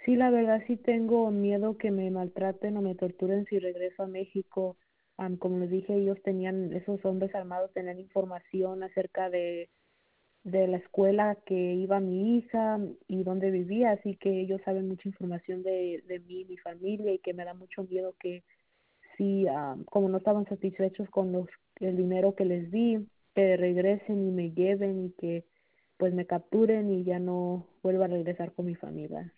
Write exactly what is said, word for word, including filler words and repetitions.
Sí, la verdad sí tengo miedo que me maltraten o me torturen si regreso a México. Am, como les dije, ellos tenían, esos hombres armados tenían información acerca de, de la escuela que iba mi hija y dónde vivía, así que ellos saben mucha información de, de mí y mi familia y que me da mucho miedo que si, am, como no estaban satisfechos con los, el dinero que les di, que regresen y me lleven y que pues me capturen y ya no vuelva a regresar con mi familia.